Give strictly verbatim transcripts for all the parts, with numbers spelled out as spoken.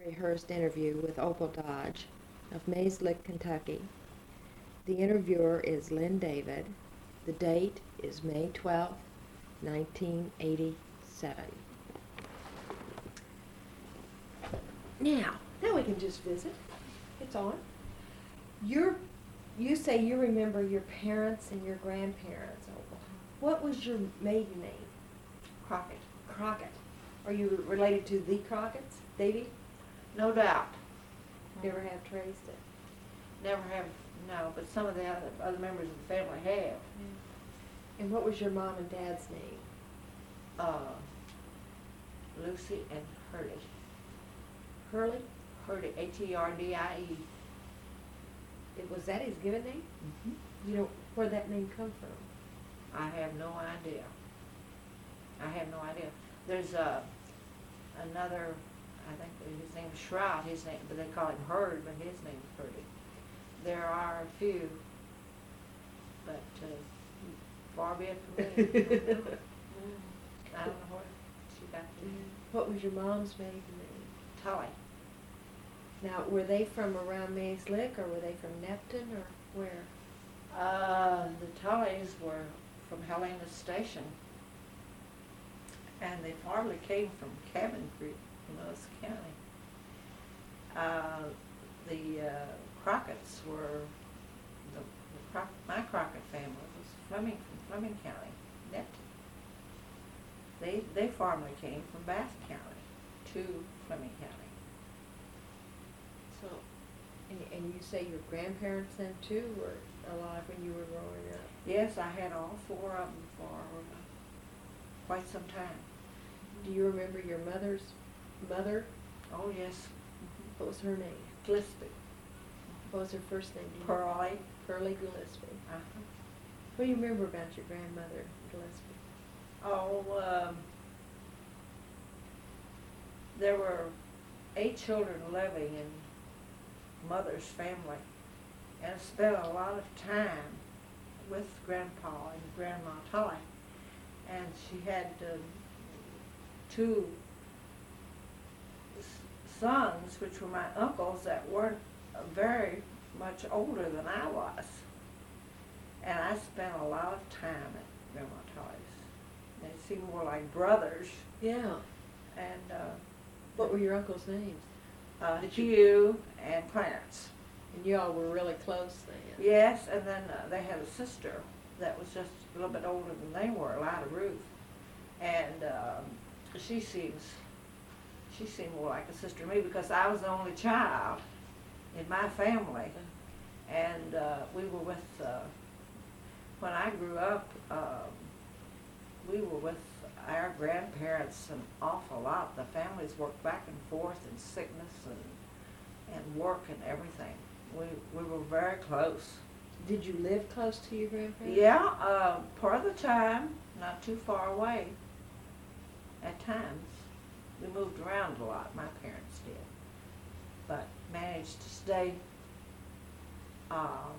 rehearsed interview with Opal Dodge of Mays Lick, Kentucky. The interviewer is Lynn David. The date is May twelfth, nineteen eighty-seven. Now, now we can just visit. It's on. You're, you say you remember your parents and your grandparents, Opal. What was your maiden name? Crockett. Crockett. Are you related to the Crockett's, Davy? No doubt. Never have traced it. Never have, no, but some of the other, other members of the family have. And what was your mom and dad's name? Uh, Lucy and Hurley. Hurley? Hurley, H E R D I E. It, was that his given name? Mm-hmm. You know, where'd that name come from? I have no idea. I have no idea. There's uh, another, I think his name is Shroud, his name, but they call him Hurd, but his name is Hurdy. There are a few, but uh, far be it from me. I don't know what she got to do. What was your mom's maiden name? Tully. Now, were they from around Mays Lick, or were they from Neptune, or where? Uh, the Tullys were from Helena Station, and they formerly came from Cabin Creek, Lewis County. Uh, the uh, Crockett's were, the, the Croc my Crockett family was Fleming, from Fleming County, Neptune. They, they formerly came from Bath County to Fleming County. So, and, and you say your grandparents then too were alive when you were growing up? Yes, I had all four of them for uh, quite some time. Do you remember your mother's mother? Oh, yes. What was her name? Gillespie. What was her first name? Do you remember? Pearlie. Pearlie Gillespie. Uh-huh. What do you remember about your grandmother, Gillespie? Oh, um, there were eight children living in Mother's family, and I spent a lot of time with Grandpa and Grandma Tully. And she had uh, two s sons, which were my uncles, that weren't uh, very much older than I was. And I spent a lot of time at Grandma Tully's. They seemed more like brothers. Yeah. And uh, What were your uncles' names? uh, Hugh and Clarence. And you all were really close then? Yes, and then uh, they had a sister that was just a little bit older than they were, Lida Ruth. And um, she seems, she seemed more like a sister to me because I was the only child in my family. And uh, we were with, uh, when I grew up, um, we were with our grandparents an awful lot. The families worked back and forth in sickness and, and work and everything. We, we were very close. Did you live close to your grandparents? Yeah, uh, part of the time, not too far away. At times, we moved around a lot, my parents did, but managed to stay. Uh,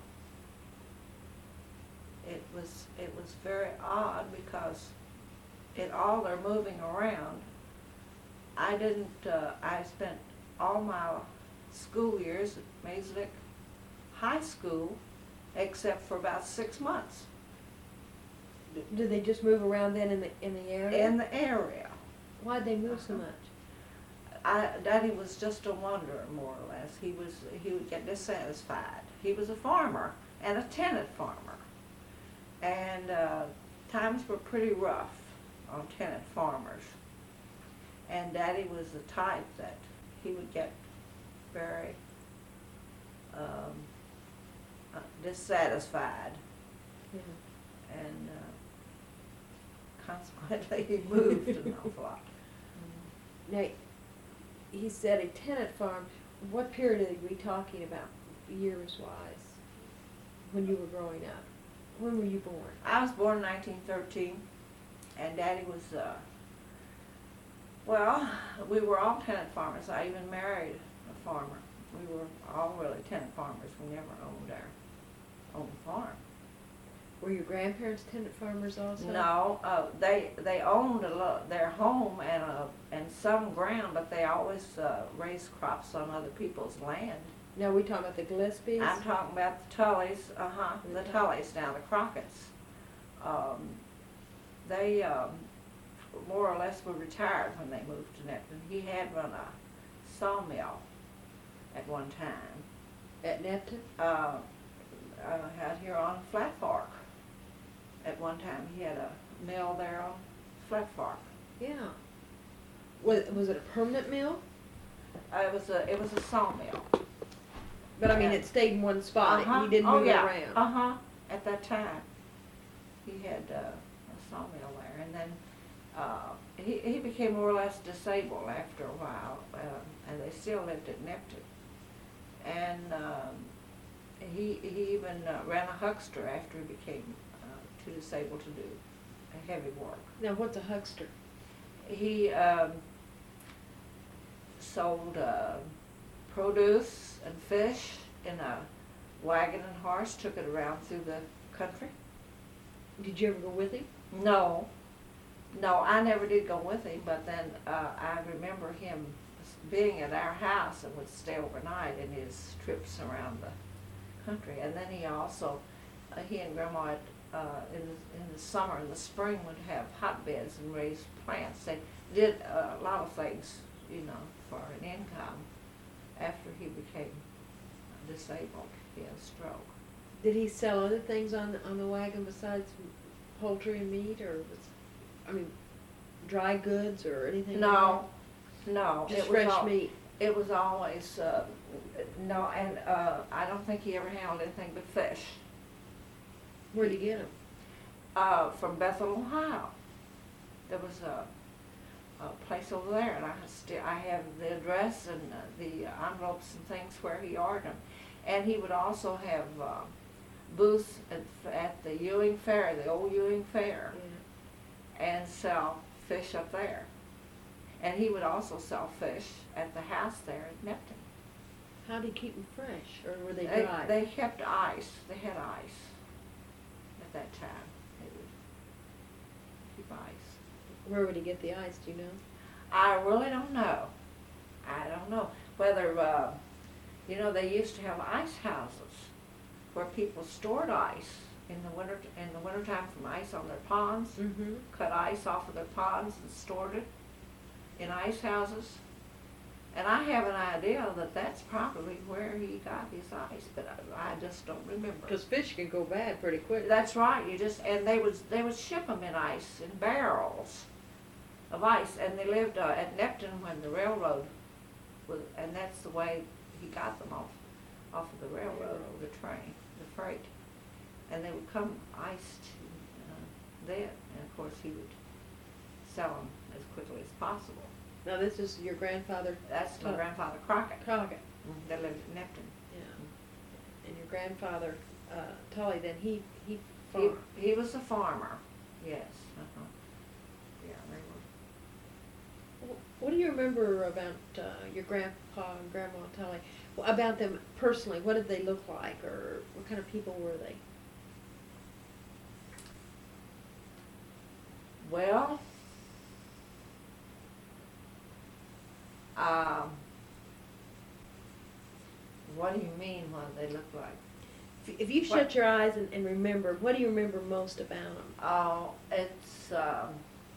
it was, it was very odd because in all their moving around, I didn't, uh, I spent all my school years at Mays Lick High School except for about six months. Did they just move around then in the in the area? In the area. Why'd they move so Uh-huh. much? I, Daddy was just a wanderer, more or less. He was, he would get dissatisfied. He was a farmer and a tenant farmer. And uh, times were pretty rough on tenant farmers. And Daddy was the type that he would get very um, uh, dissatisfied. Yeah. And uh, consequently he moved an awful lot. Now, he said a tenant farm. What period are we talking about, years-wise, when you were growing up? When were you born? I was born in nineteen thirteen, and Daddy was, uh, well, we were all tenant farmers. I even married a farmer. We were all really tenant farmers. We never owned our own farm. Were your grandparents tenant farmers also? No, uh, they, they owned a lo- their home and a, and some ground, but they always, uh, raised crops on other people's land. Now, we talking about the Gillespies? I'm talking about the Tullys, uh-huh, the Okay. Tullys now, the Crockett's. Um, they, um, more or less were retired when they moved to Neptune. He had run a sawmill at one time, At Neptune? uh, uh, out here on Flat Fork. At one time, he had a mill there on Flat Fork. Yeah. Was, was it a permanent mill? Uh, it was a, it was a sawmill. But I mean, Yeah. it stayed in one spot, Uh-huh. he didn't Oh, move yeah. around. Uh-huh, at that time. He had uh, a sawmill there, and then uh, he, he became more or less disabled after a while, um, and they still lived at Neptune. And um, he, he even uh, ran a huckster after he became uh, too disabled to do heavy work. Now, what's a huckster? He um, sold uh, produce and fish in a wagon and horse, took it around through the country. Did you ever go with him? No, no, I never did go with him, but then uh, I remember him being at our house and would stay overnight in his trips around the country. And then he also, uh, he and Grandma, uh, in, the, in the summer and the spring would have hotbeds and raise plants. They did uh, a lot of things, you know, for an income after he became disabled. He had a stroke. Did he sell other things on, the- on the wagon besides poultry and meat, or was, I mean, dry goods or anything? No, no. Just it was fresh all- meat? It was always, uh, no, and uh, I don't think he ever handled anything but fish. Where'd he get them? Uh, from Bethel, Ohio. There was a, a place over there, and I still I have the address and uh, the envelopes and things where he ordered them. And he would also have uh, booths at, at the Ewing Fair, the old Ewing Fair, Yeah. and sell fish up there. And he would also sell fish at the house there at Neptune. How'd he keep them fresh, or were they They, dry? they kept ice. They had ice at that time. They would keep ice. Where would he get the ice, do you know? I really don't know. I don't know whether, uh, you know, they used to have ice houses where people stored ice in the winter, in the wintertime from ice on their ponds, Mm-hmm. cut ice off of their ponds and stored it in ice houses. And I have an idea that that's probably where he got his ice, but I, I just don't remember. Because fish can go bad pretty quick. That's right. You just and they would they would ship them in ice in barrels of ice, and they lived uh, at Neptune when the railroad was, and that's the way he got them off off of the railroad, the train, the freight, and they would come iced uh, then, and of course he would sell them as quickly as possible. Now, this is your grandfather That's my Tuck. grandfather Crockett. Crockett. They lived in Neptune. Yeah. And your grandfather, uh, Tully, then he, he He, farmed. he was a farmer, yes. Uh-huh. Yeah, they were. Wh- What do you remember about uh, your grandpa and grandma Tully? Well, about them personally, what did they look like, or what kind of people were they? Well, um, what do you mean what they look like? If- If you What- shut your eyes and, and remember, what do you remember most about them? Oh, it's, um,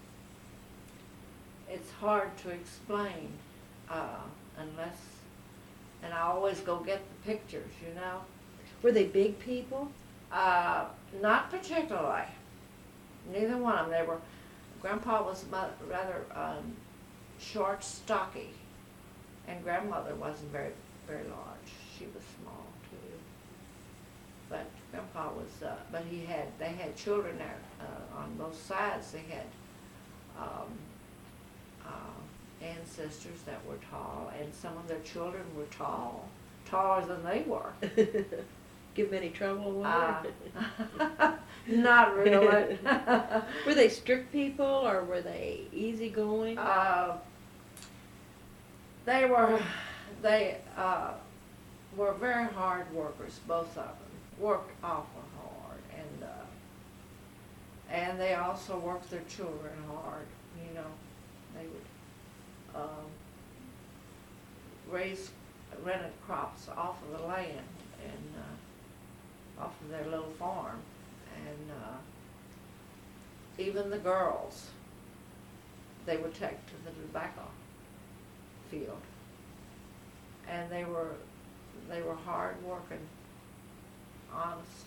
it's hard to explain, uh, unless, and I always go get the pictures, you know? Were they big people? Uh, not particularly. Neither one of them. They were, Grandpa was mo- rather um, short, stocky, and Grandmother wasn't very, very large. She was small too. But Grandpa was, uh, but he had, they had children there uh, on both sides. They had um, uh, ancestors that were tall, and some of their children were tall, taller than they were. Give them any trouble? Uh, Uh, not really. Were they strict people, or were they easygoing? uh, they were, they uh, were very hard workers, both of them. Worked awful hard, and uh, And they also worked their children hard, you know. They would um, raise rented crops off of the land and uh, off of their little farm. And uh, even the girls, they would take to the tobacco field. And they were they were hard working, honest,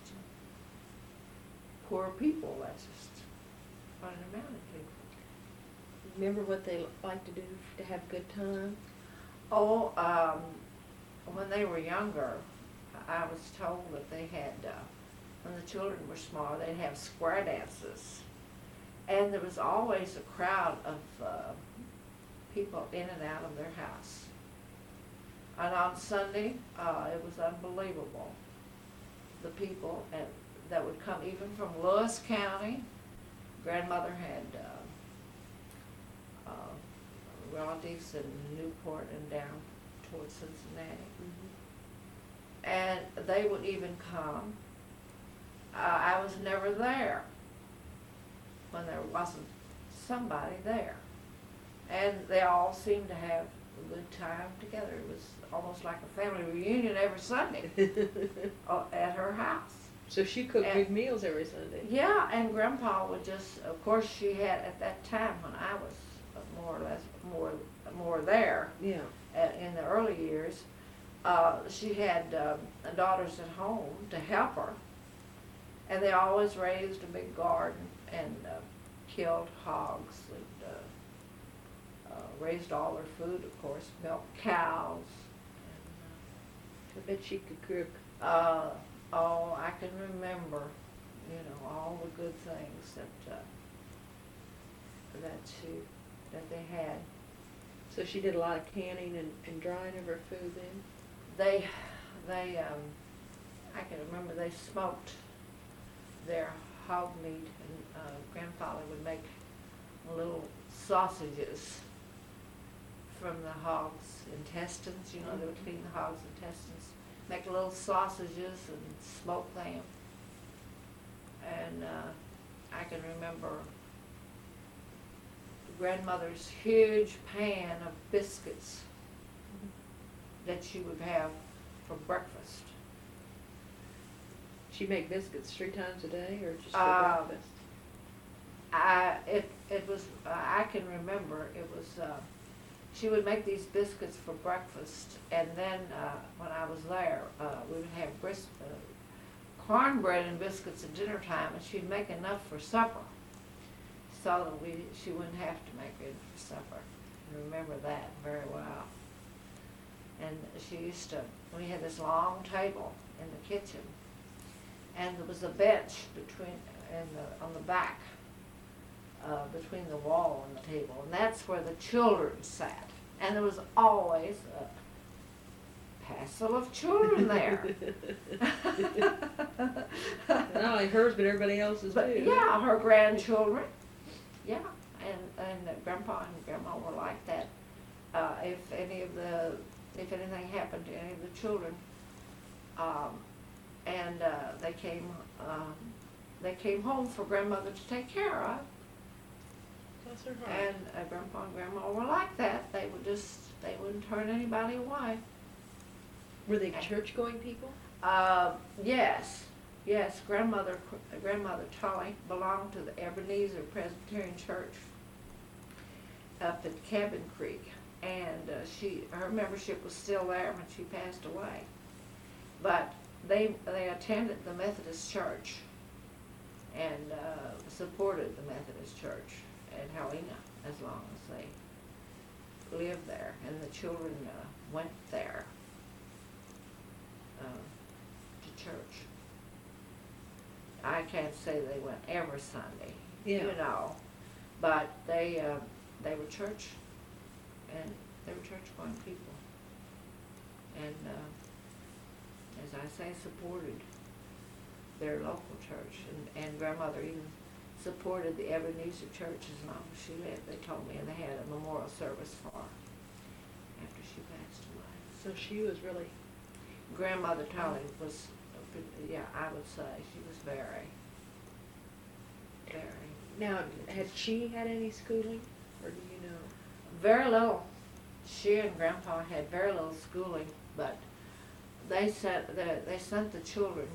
poor people. That's just what it amounted to. Remember what they liked to do to have a good time? Oh, um, when they were younger, I was told that they had, uh, when the children were small, they'd have square dances. And there was always a crowd of uh, people in and out of their house. And on Sunday, uh, it was unbelievable. The people at, that would come even from Lewis County. Grandmother had uh, uh, relatives in Newport and down towards Cincinnati. Mm-hmm. And they would even come. Uh, I was never there when there wasn't somebody there. And they all seemed to have a good time together. It was almost like a family reunion every Sunday uh, at her house. So she cooked And- big meals every Sunday. Yeah, and Grandpa would just, of course, she had at that time when I was more or less more more there. Yeah. At, in the early years, uh, she had um, daughters at home to help her, and they always raised a big garden and uh, killed hogs and uh, uh, raised all their food, of course, milked cows. I bet she could cook. And, uh, oh, I can remember, you know, all the good things that uh, that she that they had. So she did a lot of canning and, and drying of her food then? They, they, um, I can remember they smoked their hog meat, and uh, Grandfather would make little sausages from the hog's intestines. You know, they would clean the hog's intestines, make little sausages and smoke them. And uh, I can remember Grandmother's huge pan of biscuits that she would have for breakfast. She make biscuits three times a day, or just for Uh, breakfast? I, it, it was, uh, I can remember, it was, uh, she would make these biscuits for breakfast, and then, uh, when I was there, uh, we would have bris- uh, cornbread and biscuits at dinner time, and she'd make enough for supper, so that we, she wouldn't have to make it for supper. I remember that very well. And she used to, we had this long table in the kitchen, and there was a bench between, in the, on the back, uh, between the wall and the table, and that's where the children sat. And there was always a passel of children there. Not only hers, but everybody else's But too. yeah, her grandchildren, yeah, and, and Grandpa and Grandma were like that. Uh, if any of the, if anything happened to any of the children, um, and, uh, they came, um, they came home for Grandmother to take care of, Bless her heart. and uh, Grandpa and Grandma were like that. They would just, they wouldn't turn anybody away. Were they church-going people? Uh, yes, yes, grandmother, grandmother Tully belonged to the Ebenezer Presbyterian Church up at Cabin Creek, and uh, she, her membership was still there when she passed away. But they, they attended the Methodist Church and uh, supported the Methodist Church at Helena as long as they lived there, and the children uh, went there uh, to church. I can't say they went every Sunday, Yeah. you know, but they uh, they were church, and they were church-going people, and uh, as I say, supported their local church, and, and Grandmother even supported the Ebenezer Church as long as she lived. They told me, and they had a memorial service for her after she passed away. So she was really, Grandmother Tully was, yeah, I would say, she was very. very. Now, had she had any schooling, or do you know? Very little. She and Grandpa had very little schooling, but they sent the, they sent the children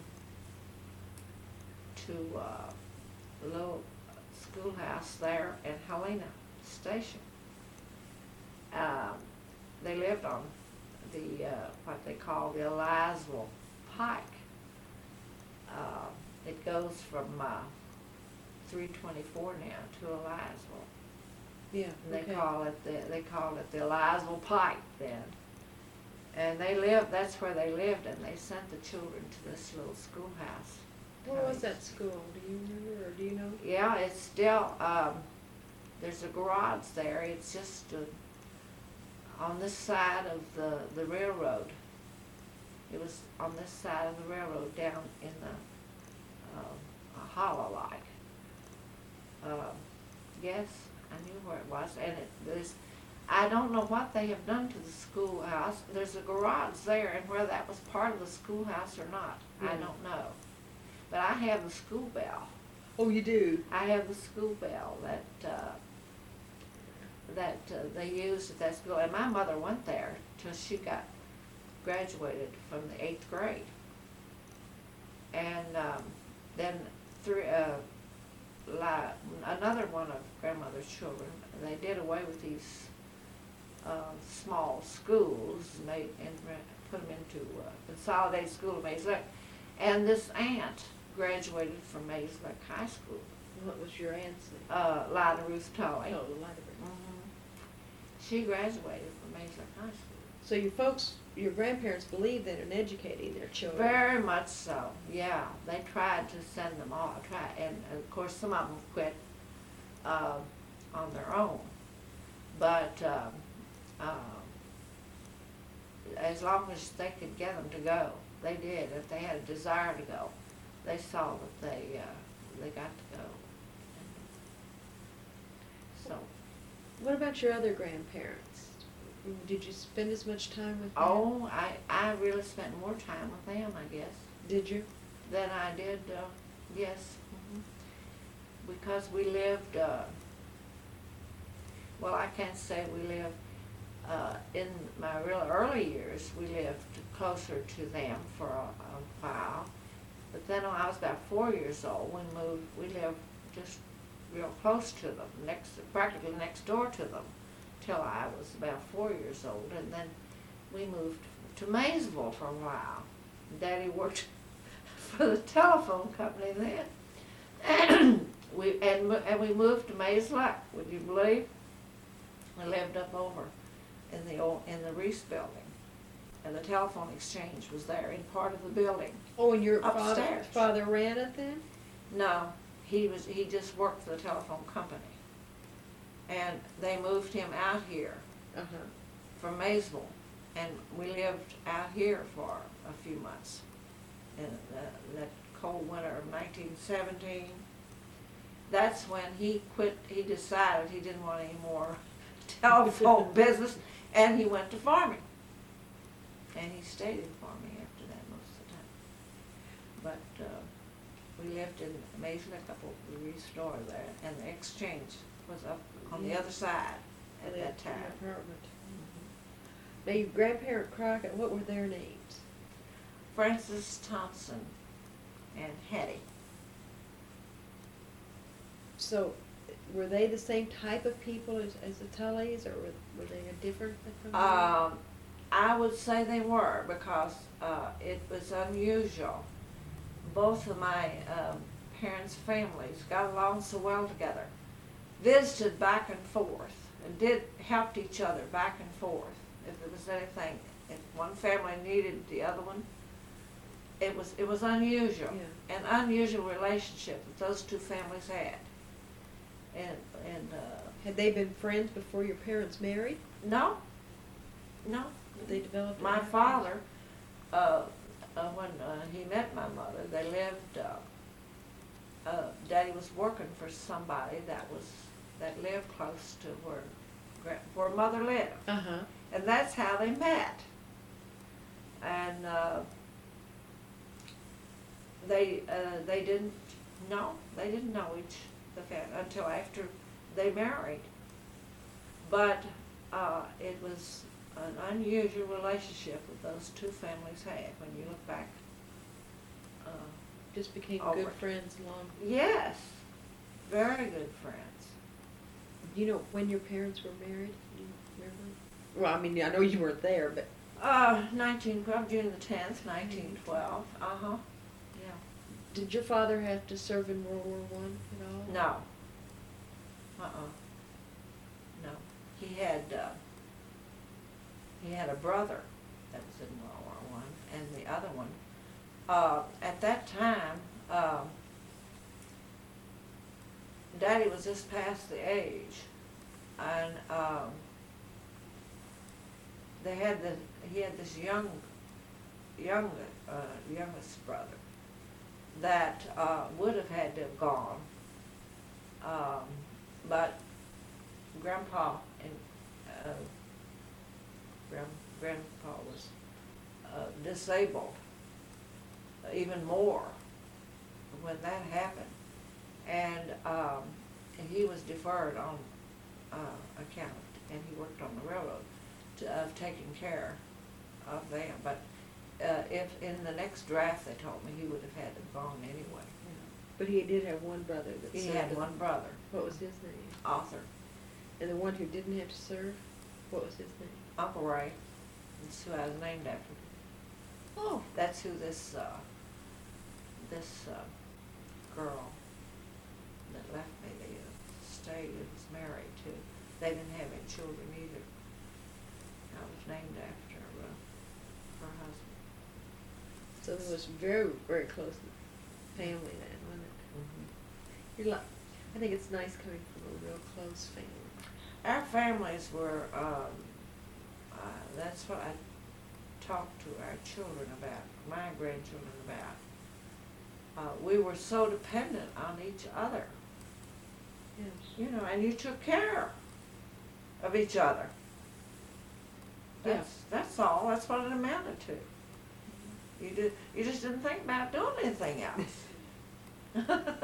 to uh, a little schoolhouse there in Helena Station. Um, they lived on the uh, what they call the Elizaville Pike. Uh, it goes from uh, three twenty-four now to Elizaville. Yeah, And they okay. call it the they call it the Elizaville Pike then. And they lived. That's where they lived, and they sent the children to this little schoolhouse. Where was that school? Do you remember, or do you know? Yeah, it's still. Um, there's a garage there. It's just uh, on this side of the the railroad. It was on this side of the railroad, down in the uh, a hollow like. Uh, yes, I knew where it was, and it there's. I don't know what they have done to the schoolhouse. There's a garage there, and whether that was part of the schoolhouse or not, I Mm. don't know. But I have the school bell. Oh, you do? I have the school bell that uh, that uh, they used at that school, and my mother went there till she got graduated from the eighth grade, and um, then three. Uh, li- another one of grandmother's children, they did away with these uh, small schools, and they and put them into uh, consolidated school at Mays Lick, and this aunt graduated from Mays Lick High School. What was your aunt's name? Uh, Lida Ruth Tolley. Oh, the library. Mhm. She graduated from Mays Lick High School. So your folks, your grandparents believed in and educating their children. Very much so. Yeah, they tried to send them all. Try, and of course some of them quit uh, on their own. But um, um, as long as they could get them to go, they did. If they had a desire to go, they saw that they uh, they got to go. So. What about your other grandparents? Did you spend as much time with them? Oh, I, I really spent more time with them, I guess, Did you? than I did, uh, yes. Mhm. Because we lived, uh, well, I can't say we lived, uh, in my real early years, we lived closer to them for a, a while. But then when I was about four years old, we moved, we lived just real close to them, next, practically next door to them, till I was about four years old, and then we moved to Maysville for a while. Daddy worked for the telephone company then. And we and, mo- and we moved to Mays Lick, would you believe? We lived up over in the old in the Reese building, and the telephone exchange was there in part of the building. Oh, and your father, Upstairs. father ran it then? No, he was he just worked for the telephone company. And they moved him out here Uh-huh. from Maysville, and we lived out here for a few months in the, that cold winter of nineteen seventeen. That's when he quit, he decided he didn't want any more telephone business, and he went to farming. And he stayed in farming after that most of the time. But uh, we lived in Mays Lick up over the Reese store there, and the exchange was up on the Yeah. other side at In that the time. apartment. Now, your grandparent Crockett, what were their names? Francis Thompson and Hattie. So, were they the same type of people as, as the Tullys, or were, were they a different from them? Um, I would say they were, because uh, it was unusual. Both of my um, parents' families got along so well together, visited back and forth, and did helped each other back and forth. If there was anything, if one family needed the other one, it was it was unusual, Yeah. an unusual relationship that those two families had. And and uh, Had they been friends before your parents married? no, no. Did they develop? My father, uh, uh, when uh, he met my mother, they lived. Uh, uh, Daddy was working for somebody that was that lived close to where gra- where Mother lived, Uh-huh. and that's how they met. And uh, they uh, they didn't know they didn't know each the fa- until after they married. But uh, it was an unusual relationship that those two families had when you look back. Uh, Just became over good it. friends along. Yes, very good friends. You know when your parents were married? Do you remember? Well, I mean, I know you weren't there, but Uh, nineteen twelve, June the tenth, nineteen twelve. Uh huh. Yeah. did your father have to serve in World War One at all? No. Uh-uh. No. He had, uh, he had a brother that was in World War One, and the other one, uh, at that time, um, Daddy was just past the age, and, um, they had the, he had this young, young, uh, youngest brother that, uh, would have had to have gone. Um, but Grandpa and, uh, Grand, Grandpa was, uh, disabled even more when that happened. And, um, and he was deferred on, uh, account, and he worked on the railroad to, of taking care of them. But, uh, if, in the next draft, they told me he would have had to have gone anyway. But he did have one brother that He served. had one brother, What was his name? Arthur, And the one who didn't have to serve, what was his name? Uncle Ray. That's who I was named after. Oh. That's who this, uh, this, uh, girl that left me, they uh, stayed and was married to. They didn't have any children either. I was named after, uh, her husband. So it was very, very close family then, wasn't it? You're like, I think it's nice coming from a real close family. Our families were, um, uh, that's what I talk to our children about, my grandchildren about. Uh, we were so dependent on each other, Yes. you know, and you took care of each other. Yeah. That's, that's all, that's what it amounted to. You did, you just didn't think about doing anything else.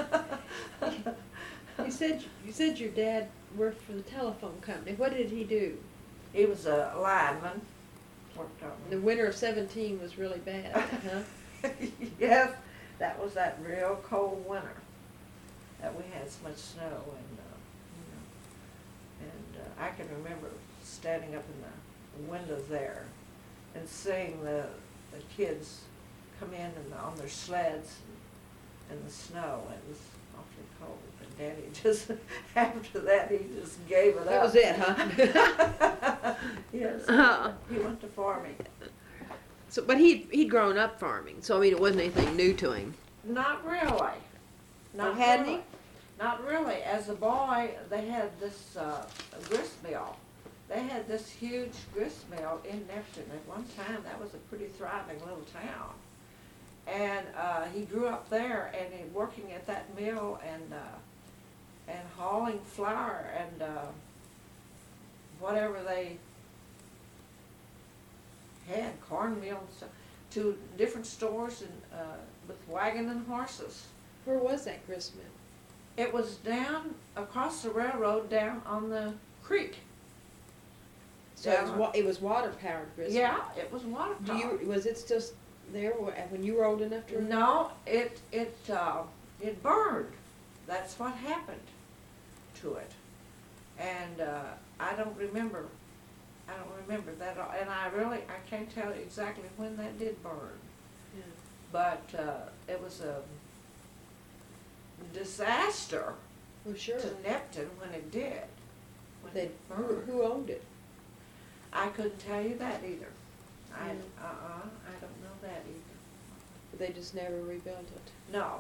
You said, you said your dad worked for the telephone company. What did he do? He was a lineman, worked on. The winter of seventeen was really bad, huh? Yes, that was that real cold winter that we had so much snow, and, uh, you know, and uh, I can remember standing up in the windows there and seeing the, the kids come in and on their sleds in the snow. It was awfully cold, and Daddy just, after that, he just gave it That up. was it, huh? Yes, Uh-huh. he went to farming. So, but he'd, he'd grown up farming, so I mean, it wasn't anything new to him. Not really. Not Oh, hadn't he? really. Not really. As a boy, they had this uh, grist mill. They had this huge grist mill in Neptune. At one time, that was a pretty thriving little town. And uh, he grew up there, and he working at that mill and uh, and hauling flour and uh, whatever they had, cornmeal and stuff, to different stores and uh, with wagon and horses. Where was that grist mill? It was down across the railroad, down on the creek. So it was, Down- wa- it was water powered grist mill. Yeah, it was water Do powered. you, was it still s- there wh- when you were old enough to remember? No, it, it, uh, it burned. That's what happened to it. And, uh, I don't remember, I don't remember that, all- and I really, I can't tell you exactly when that did burn. Yeah. But, uh, it was a disaster Well, sure. to Neptune when it did. When They, it who, burned. who owned it? I couldn't tell you that either. I, Mm. uh-uh, I don't know that either. They just never rebuilt it. No.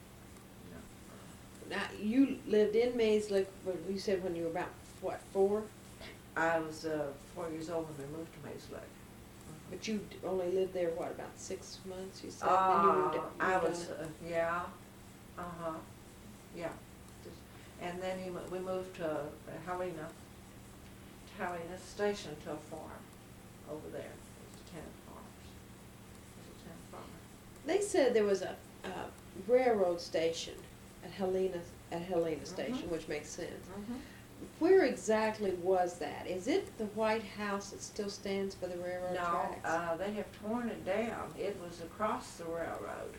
Now, you lived in Mayslick, but you said when you were about, what, four? I was, uh, four years old when we moved to Mayslick. But you d- only lived there, what, about six months, you said? Then you moved Uh, out- I moved was, on. uh, yeah, uh-huh, yeah. Just- And then he, mo- we moved to Helena, to Helena Station, to a farm over there. It was a tenant farmers. It was a tenant farmer. They said there was a, a railroad station at Helena at Helena Station, which makes sense. Mhm. Where exactly was that? Is it the White House that still stands by the railroad No, tracks? uh, they have torn it down. It was across the railroad.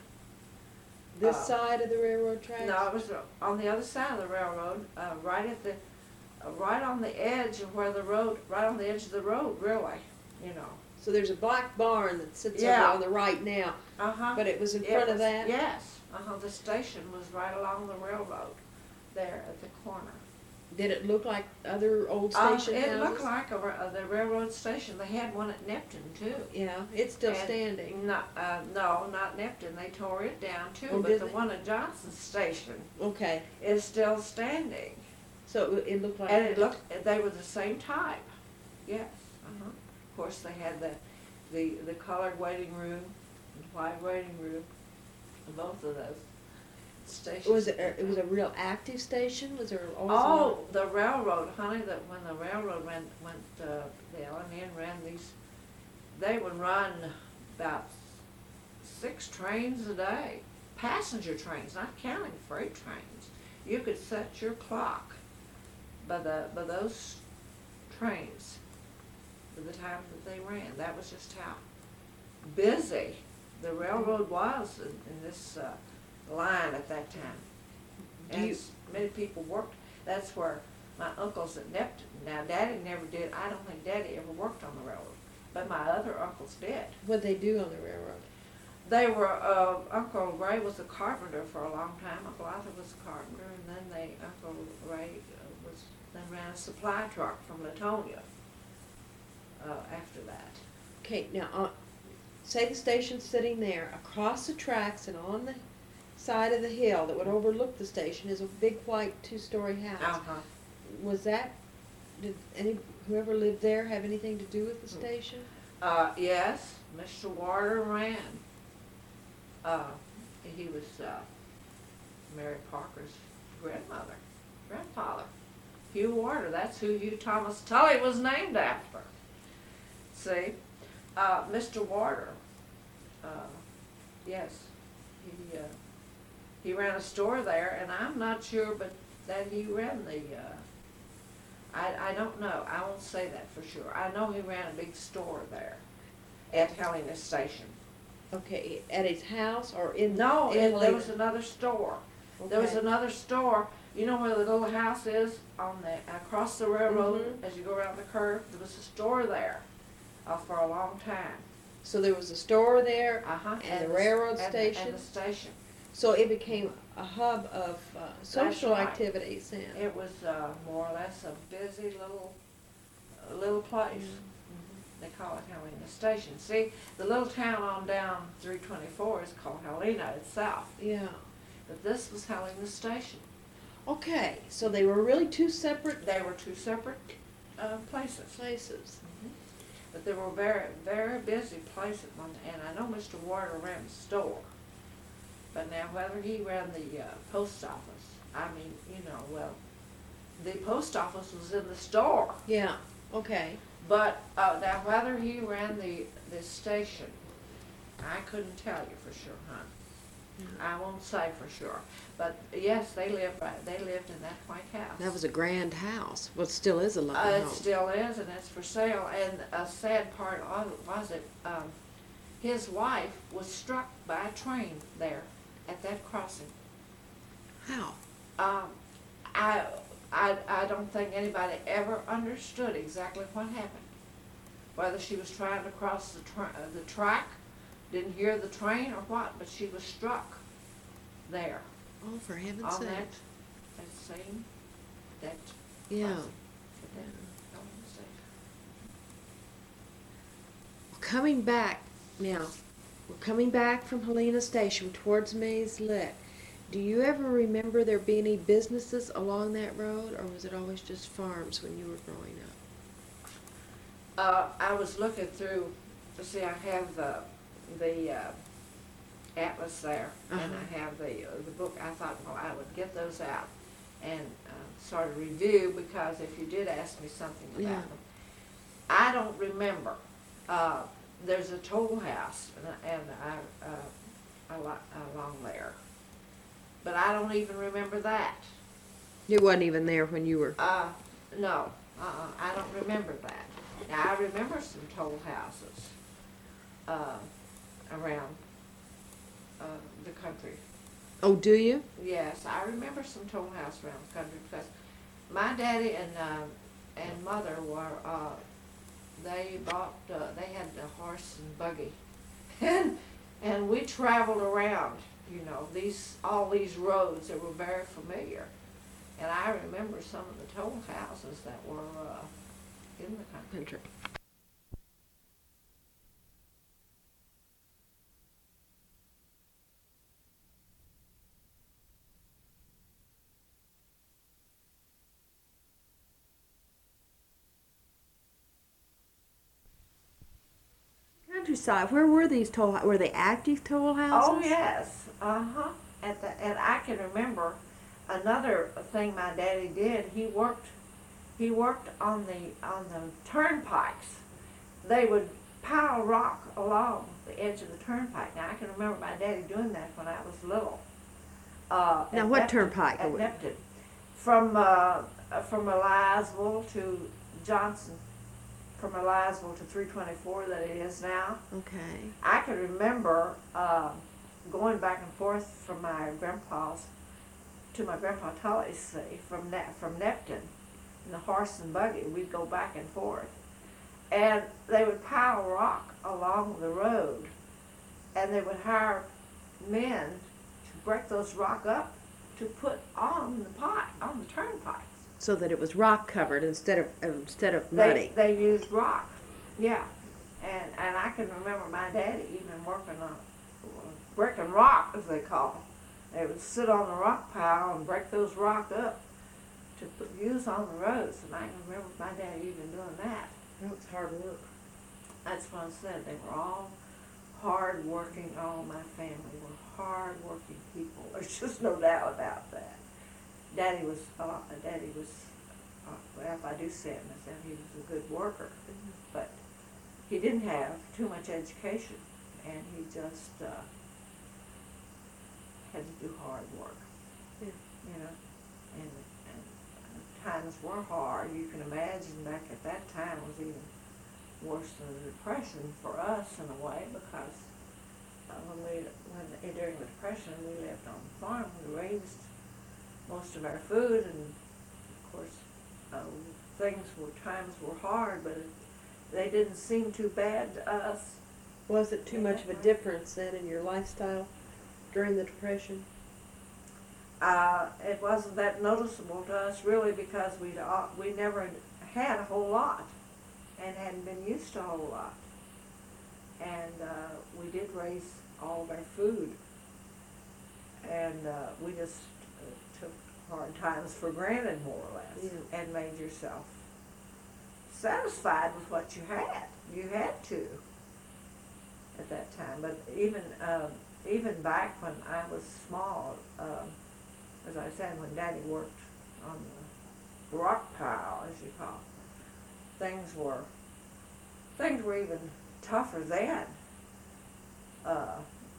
This uh, side of the railroad tracks? No, it was on the other side of the railroad, uh, right at the, uh, right on the edge of where the road, right on the edge of the road, really, you know. So there's a black barn that sits Yeah. over on the right now, Uh-huh. but it was in It front of was- that? Yes, uh-huh, the station was right along the railroad, there at the corner. Did it look like other old Um, station it houses? looked like a, ra- uh, the railroad station. They had one at Neptune too. Yeah, it's still And standing. Not, uh, no, not Neptune. They tore it down too. Oh, but did the they? one at Johnson Station Okay, is still standing. so it it looked like. And it looked, they were the same type. Yes. Uh-huh. Of course, they had the, the, the colored waiting room and white waiting room, both of those stations. Was it, a- it was a real active station? Was there always a lot Oh, of- the railroad, honey, that when the railroad ran, went, uh, the L and N ran these, they would run about six trains a day, passenger trains, not counting freight trains. You could set your clock by the, by those trains, for the time that they ran. That was just how busy the railroad was in, in this, uh, line at that time. Do And you- s- many people worked, that's where my uncles at Neptune, now Daddy never did, I don't think Daddy ever worked on the railroad, but my other uncles did. What'd they do on the railroad? They were, uh, Uncle Ray was a carpenter for a long time, Uncle Arthur was a carpenter, and then they, Uncle Ray uh, was, then ran a supply truck from Latonia, uh, after that. Okay, now, uh, say the station's sitting there, across the tracks and on the side of the hill that would overlook the station is a big white two-story house. Uh-huh. Was that, did any, whoever lived there have anything to do with the Mm. station? Uh, yes, Mister Warder ran. Uh, he was, uh, Mary Parker's grandmother, grandfather. Hugh Warder, that's who Hugh Thomas Tully was named after. See, uh, Mister Warder, uh, yes, he, uh, he ran a store there, and I'm not sure, but that he ran the, uh, I, I don't know, I won't say that for sure. I know he ran a big store there at Helena Station. Okay, at his house or in? No, in it, there Helena? was another store. There was Okay. another store, you know where the little house is on the, across the railroad, Mhm. as you go around the curve? There was a store there, uh, for a long time. So there was a store there, Uh-huh. And the s- railroad and- station? And the station. so it became a hub of uh, social right. activities then? It was, uh, more or less a busy little, uh, little place. Mm. Mhm. They call it Helena Station. See, the little town on down three twenty-four is called Helena itself, Yeah. but this was Helena Station. Okay, so they were really two separate They were two separate, uh, places. places. But they were very, very busy places, and and I know Mister Warder ran the store. But now whether he ran the, uh, post office, I mean, you know, well, the post office was in the store. Yeah, okay. But, uh, now whether he ran the, the station, I couldn't tell you for sure, hon. I won't say for sure. But yes, they lived right, they lived in that white house. That was a grand house. Well, it still is a Uh, lovely it home. still is, and it's for sale, and a sad part of it was it, um, his wife was struck by a train there at that crossing. How? Um, I, I, I don't think anybody ever understood exactly what happened. Whether she was trying to cross the tra- uh, the track, didn't hear the train or what, but she was struck there Oh, for heaven's on sake. that, that same, that Yeah. crossing. At that Helena Station. Well, coming back now, we're coming back from Helena Station towards Mays Lick. Do you ever remember there being any businesses along that road, or was it always just farms when you were growing up? Uh, I was looking through, see, I have the, the, uh, atlas there, and Uh-huh. I have the, uh, the book, I thought, well, I would get those out and, uh, sort of review, because if you did ask me something about Yeah. them. I don't remember, uh, there's a toll house, and, I- and I, uh, alo- along there, but I don't even remember that. It wasn't even there when you were. Uh, no, uh-uh, I don't remember that. Now, I remember some toll houses, uh, around, uh, the country. Oh, do you? Yes, I remember some toll house around the country because my daddy and, uh, and mother were, uh, they bought, uh, they had the horse and buggy. And, and we traveled around, you know, these, all these roads that were very familiar. And I remember some of the toll houses that were, uh, in the country. Country. Countryside. Where were these toll? Were they active toll houses? Oh, yes, uh-huh. At the, and I can remember another thing my daddy did. He worked, he worked on the, on the turnpikes. They would pile rock along the edge of the turnpike. Now, I can remember my daddy doing that when I was little. Uh, Now, at what Neptune- turnpike are At we- Neptune. From, uh, from Elizaville to Johnson, from Elizaville to three twenty-four that it is now. Okay. I can remember uh, going back and forth from my grandpa's to my grandpa Tully's, see, from ne- from Neptune in the horse and buggy. We'd go back and forth, and they would pile rock along the road, and they would hire men to break those rock up to put on the pike on the turnpike. So that it was rock covered instead of instead of They, muddy. they used rock, yeah. And and I can remember my daddy even working on brick and rock, as they call it. They would sit on the rock pile and break those rock up to put, use on the roads. And I can remember my daddy even doing that. That was hard work. That's what I said. They were all hard working. All my family were hard working people. There's just no doubt about that. Daddy was, uh, Daddy was, uh, well, if I do say it myself, he was a good worker, but he didn't have too much education, and he just, uh, had to do hard work, Yeah. you know, and, and times were hard. You can imagine back at that time was even worse than the Depression for us in a way, because uh, when we, when, during the Depression, we lived on the farm, we raised most of our food, and of course, uh, things were, times were hard, but it, they didn't seem too bad to us. Was it too much of a difference then in your lifestyle during the Depression? Uh, it wasn't that noticeable to us really, because we'd, uh, we never had a whole lot and hadn't been used to a whole lot. And uh, we did raise all of our food, and uh, we just took hard times for granted, more or less, Yeah. and made yourself satisfied with what you had. You had to at that time. But even um, even back when I was small, um, as I said, when Daddy worked on the rock pile, as you call it, things were things were even tougher then. Uh,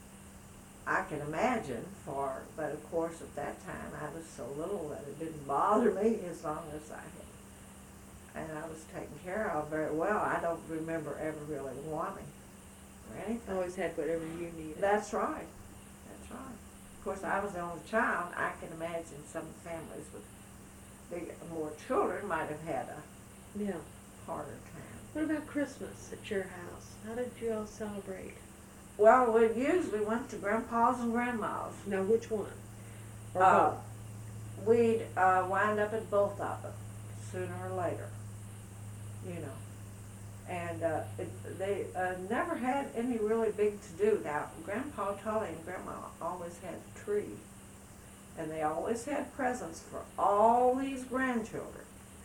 I can imagine for, but of course at that time I was so little that it didn't bother me as long as I had, and I was taken care of very well. I don't remember ever really wanting or anything. Always had whatever you needed. That's right, that's right. Of course I was the only child. I can imagine some families with big, more children might have had a Yeah. harder time. What about Christmas at your house? How did you all celebrate? Well, we usually went to Grandpa's and Grandma's. Now, which one? Or Uh, both? we'd uh, wind up at both of them sooner or later, you know. And uh, it, they uh, never had any really big to do. Now, Grandpa Tully and Grandma always had a tree, and they always had presents for all these grandchildren.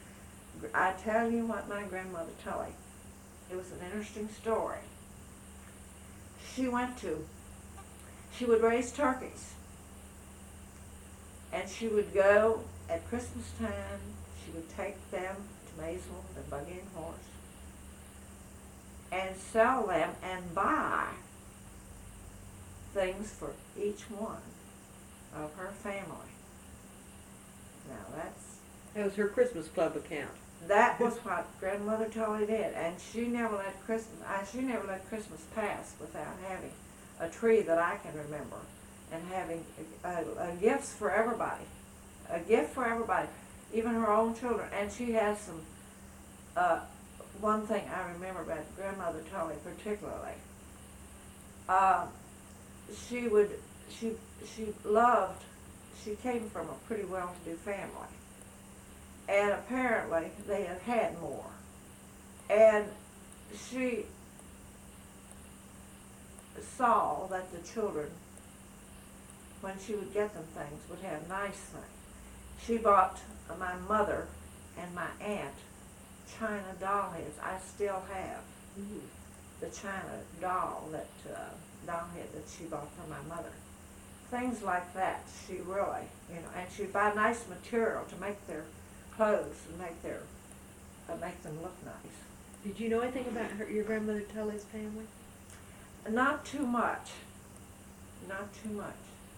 I tell you what, my grandmother Tully, it was an interesting story. She went to, she would raise turkeys. And she would go at Christmas time, she would take them to Maysville, the buggy and horse, and sell them and buy things for each one of her family. now. That's That was her Christmas club account. that was what grandmother Tully did, and she never let Christmas. I, she never let Christmas pass without having a tree that I can remember, and having uh, uh, gifts for everybody, a gift for everybody, even her own children. And she has some. Uh, one thing I remember about grandmother Tully particularly. Uh, she would. She she loved. She came from a pretty well-to-do family. And apparently they had had more. And she saw that the children, when she would get them things, would have nice things. She bought my mother and my aunt china doll heads. I still have Mm-hmm. the china doll that uh, doll head that she bought for my mother. Things like that, she really, you know, and she'd buy nice material to make their clothes and make their, uh, make them look nice. Did you know anything about her, your grandmother Tully's family? Not too much, not too much.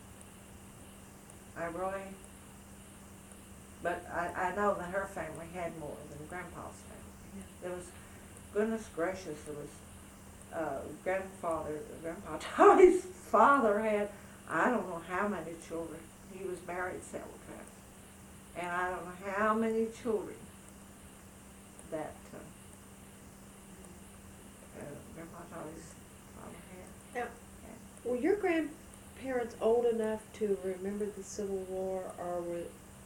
I really, but I, I know that her family had more than Grandpa's family. Yeah. There was, goodness gracious, there was, uh, grandfather, Grandpa Tully's father had, I don't know how many children. He was married several times. And I don't know how many children that uh, uh, Grandpa Tully's father had. Now, were your grandparents old enough to remember the Civil War, or were,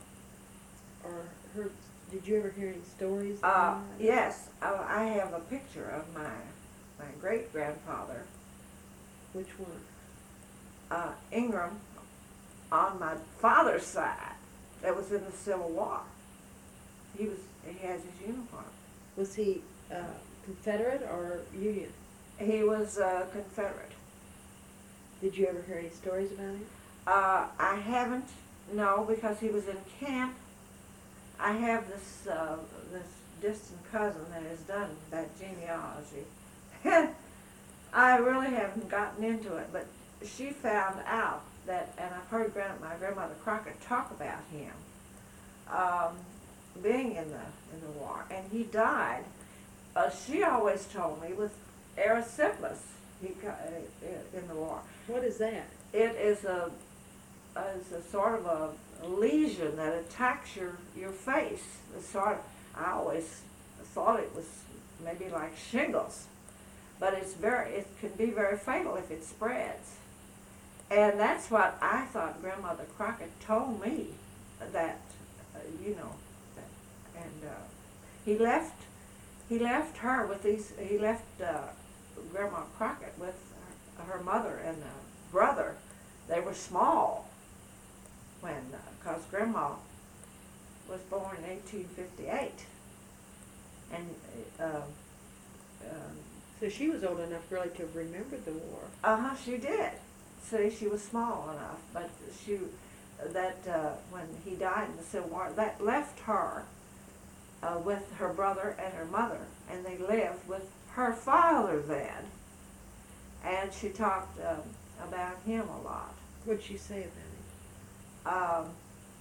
or her? Did you ever hear any stories? Uh, about it? yes, uh, I have a picture of my my great grandfather, Which one? uh, Ingram, on my father's side. That was in the Civil War. He was. He has his uniform. Was he uh, Confederate or Union? He was uh, Confederate. Did you ever hear any stories about him? Uh, I haven't. No, because he was in camp. I have this uh, this distant cousin that has done that genealogy. I really haven't gotten into it, but she found out that, and I've heard grand, my grandmother Crockett talk about him um, being in the in the war, and he died. Uh, she always told me with erysipelas he got uh, in the war. What is that? It is a is a sort of a lesion that attacks your your face. It's sort of, I always thought it was maybe like shingles, but it's very it can be very fatal if it spreads. And that's what I thought Grandmother Crockett told me, that, uh, you know, that, and uh, he left, he left her with these, he left uh, Grandma Crockett with her, her mother and a brother. They were small when, because uh, Grandma was born in eighteen fifty-eight. And, uh, um, So she was old enough really to have remembered the war. uh-huh, she did. See, she was small enough, but she, that, uh, when he died in the Civil War, that left her, uh, with her brother and her mother, and they lived with her father then. And she talked, um, about him a lot. What'd she say about him? Um,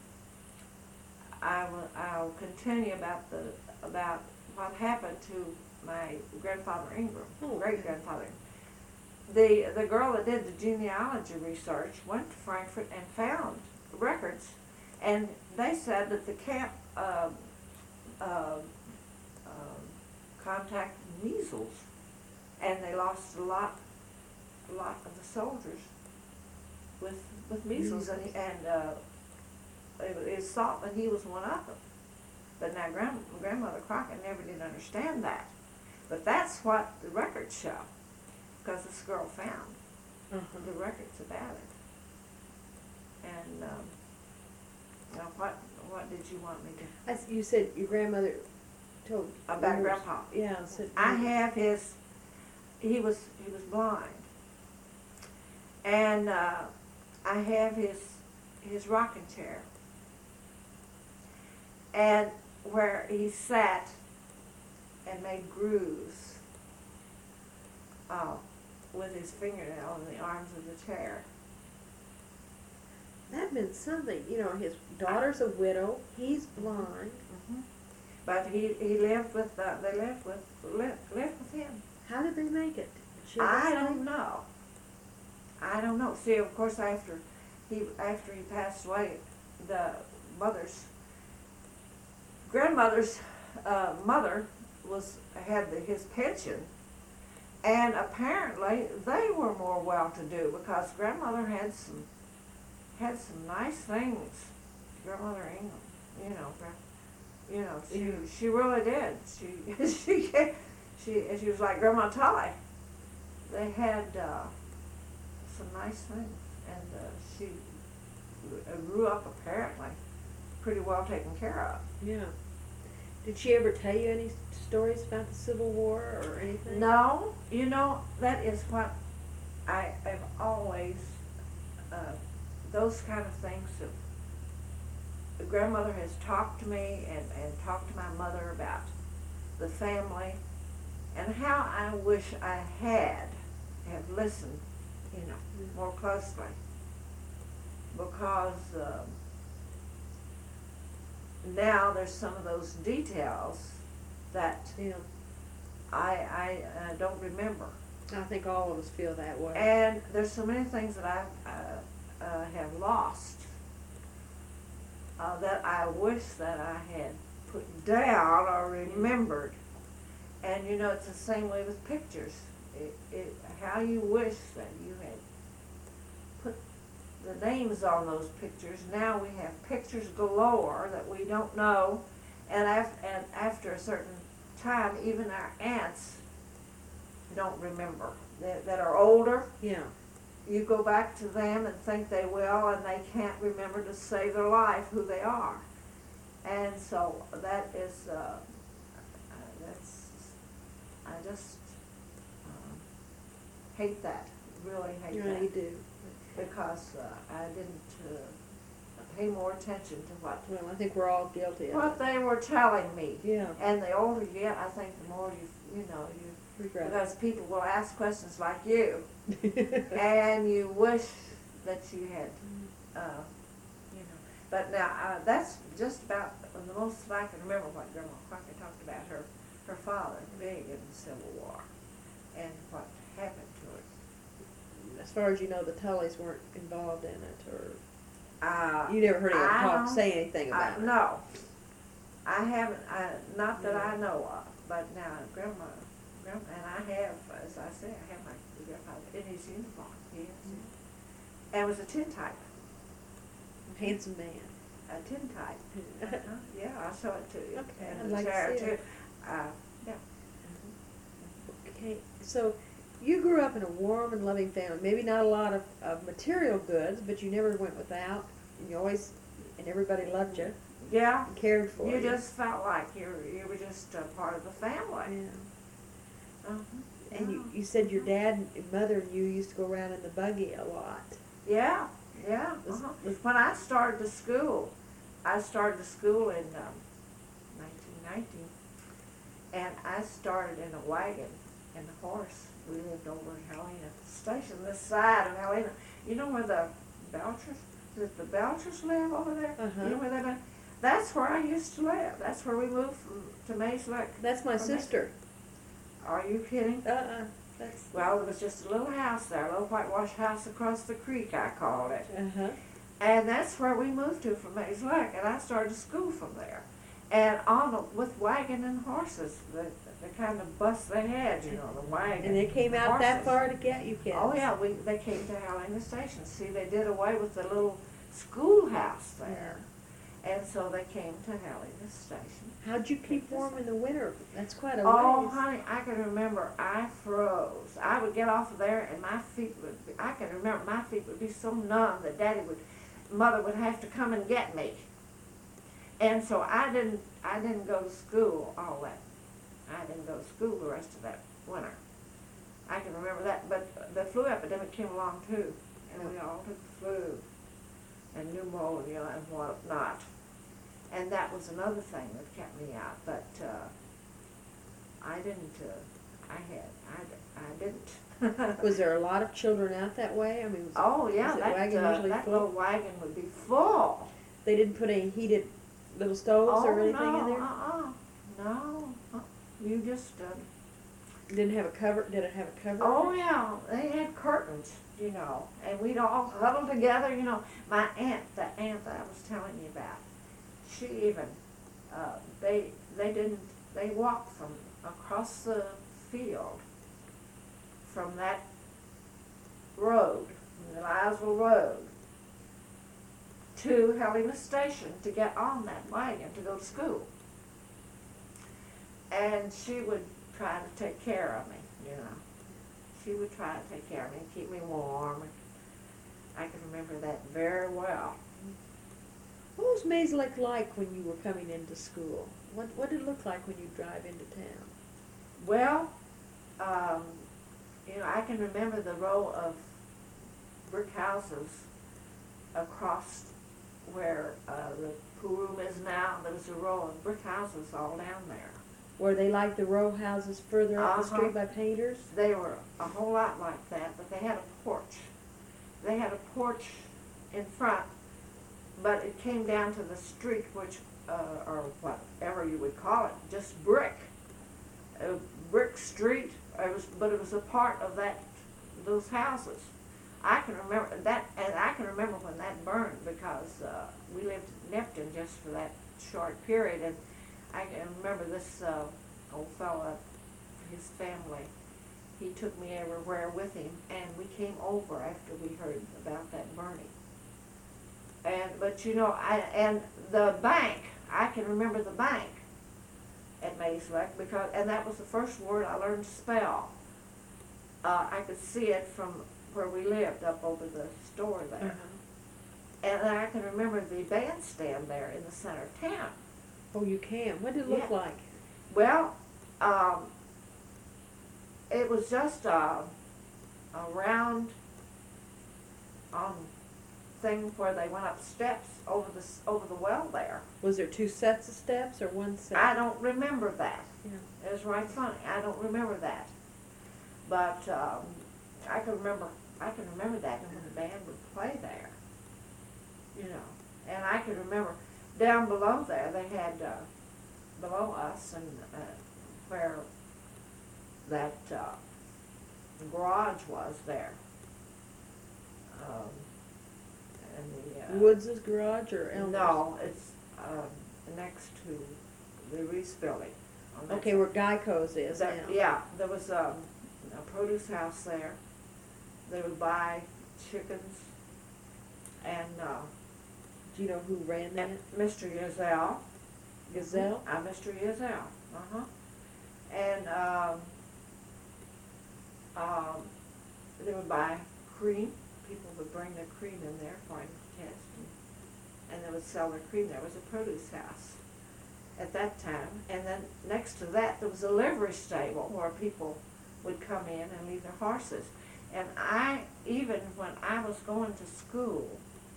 I will, I'll continue about the, about what happened to my grandfather Ingram, Oh, great-grandfather. The, the girl that did the genealogy research went to Frankfurt and found records, and they said that the camp uh, uh, uh, contacted measles, and they lost a lot, a lot of the soldiers with with measles, and, he, and uh, it, it was thought that he was one of them. But now grand, Grandmother Crockett never did understand that. But that's what the records show, because this girl found Uh-huh. the records about it. And um, now, what what did you want me to I s you said your grandmother told about yours- Grandpa? Yeah, I said. I have his. He was he was blind, and uh, I have his his rocking chair, and where he sat and made grooves uh, with his fingernail in the arms of the chair. that meant something. You know, his daughter's a widow. He's blind. Mhm. But he, he lived with, uh, they lived with, lived, lived with him. How did they make it? Did she ever I say? don't know. I don't know. See, of course, after he, after he passed away, the mother's, grandmother's, uh, mother was, had the, his pension. And apparently, they were more well-to-do because grandmother had some, had some nice things. Grandmother Ingham, you know, gra- you know, she, Yeah. she really did. She, she, she, she was like Grandma Tully. They had, uh, some nice things, and, uh, she uh, grew up apparently pretty well taken care of. Yeah. Did she ever tell you any stories about the Civil War or anything? No, you know, that is what I have always, uh, those kind of things that the grandmother has talked to me and, and talked to my mother about the family and how I wish I had have listened, you know, Mm. more closely. Because, um, now there's some of those details that Yeah. I, I uh, don't remember. I think all of us feel that way. And there's so many things that I uh, uh, have lost uh, that I wish that I had put down or remembered. And you know, it's the same way with pictures. It, it, how you wish that you had put the names on those pictures. Now we have pictures galore that we don't know. And, af- and after a certain time, even our aunts don't remember, that, that are older. Yeah. You go back to them and think they will, and they can't remember to save their life who they are. And so that is, uh, uh, that's, I just um, hate that, really hate Yeah, that. you do. Because uh, I didn't uh, pay more attention to what, Well, I think we're all guilty of what it. they were telling me. Yeah. And the older you get, I think the more you, you know, you, Regret. because people will ask questions like you, and you wish that you had, uh, you know. But now, uh, that's just about the most that I can remember what Grandma Crockett talked about her, her father being in the Civil War and what happened to it. As far as you know, the Tullys weren't involved in it, or Uh, you never heard anyone I talk, don't- say anything I, about it. no, I haven't, I, not that I Yeah. know of, but now Grandma, Grandma, and I have, as I say, I have my grandfather in his uniform, yes. And it was a tintype, Handsome man. a tintype. Uh-huh. Yeah, I'll show it to you. Okay, And I'd the like to chair, see too. it. Uh, yeah. Okay, so you grew up in a warm and loving family. Maybe not a lot of, of material goods, but you never went without. And you always, and everybody loved you Yeah, and cared for you. you just felt like you were, you were just a part of the family. Yeah. Uh-huh. And you, you said your dad and mother and you used to go around in the buggy a lot. Yeah, yeah. Was- Uh-huh. was- When I started the school, I started the school in um, nineteen ninety, and I started in a wagon and a horse. We lived over in Helena Station, this side of Helena. You know where the Belchers, does the Belchers live over there? Uh-huh. You know where they live? That's where I used to live. That's where we moved from, to Mays Lick. That's my From Mays- sister. Are you kidding? Uh-uh. That's, Well, there was just a little house there, a little whitewash house across the creek, I called it. uh-huh. And that's where we moved to from Mays Lick, and I started school from there. And on the, with wagon and horses, the, the kind of bus they had, you know, the wagon. And they came out that horses. far to get you kids. Oh, yeah, we, they came to Helena Station. See, they did away with the little schoolhouse there. And so they came to Helena Station. How'd you keep warm in the winter? That's quite a Oh, ways. honey, I can remember I froze. I would get off of there and my feet would be, I can remember my feet would be so numb that Daddy would, Mother would have to come and get me. And so I didn't, I didn't go to school all that. I didn't go to school the rest of that winter. I can remember that, but the flu epidemic came along too, and we all took the flu and pneumonia and whatnot. And that was another thing that kept me out, but uh, I didn't, uh, I had, I, I didn't. Was there a lot of children out that way? I mean, was, Oh, yeah, was the that, wagon uh, usually that full? little wagon would be full. They didn't put any heated little stoves Oh, or anything no, in there? uh-uh, no, uh, you just, uh, Didn't have a cover? Did it have a cover? oh, yeah, they had curtains, you know, and we'd all huddle together, you know. My aunt, the aunt that I was telling you about, she even, uh, they, they didn't, they walked from across the field from that road, from the Lysville Road, to Helena Station to get on that wagon to go to school. And she would try to take care of me, you know. She would try to take care of me and keep me warm. I can remember that very well. What was Maze Lake like when you were coming into school? What What did it look like when you drive into town? Well, um, you know, I can remember the row of brick houses across where uh, the pool room is now. There was a row of brick houses all down there. Were they like the row houses further up the Uh-huh. street by Painters? They were a whole lot like that, but they had a porch. They had a porch in front, but it came down to the street, which, uh, or whatever you would call it, just brick. A brick street, it was, but it was a part of that, those houses. I can remember that, and I can remember when that burned, because uh, we lived in Neptune just for that short period, and I can remember this uh, old fella, his family, he took me everywhere with him, and we came over after we heard about that burning. And, but you know, I, and the bank, I can remember the bank at Maze Lake, because, and that was the first word I learned to spell. Uh, I could see it from where we lived, up over the store there. Uh-huh. And I can remember the bandstand there in the center of town. Oh, you can. What did it look Yeah. like? Well, um, it was just a, a round um, thing where they went up steps over the s- over the well there. Was there two sets of steps or one set? I don't remember that. Yeah. It was right funny. I don't remember that, but um, I can remember. I can remember that when the band would play there. You know, and I can remember down below there they had uh, below us and uh, where that uh, garage was there. Um, and the, uh, Woods' garage or Elmer's? No, it's um, next to the Reese building. on that Okay, side. where Geico's is There- now. Yeah, there was um, a produce house there. They would buy chickens, and uh, Do you know who ran that? Mister Yazell. Gazelle? Uh, Mister Yazell, uh-huh. And um, um, they would buy cream. People would bring their cream in there for him to test, and, and they would sell their cream. There was a produce house at that time. And then next to that, there was a livery stable where people would come in and leave their horses. And I, even when I was going to school,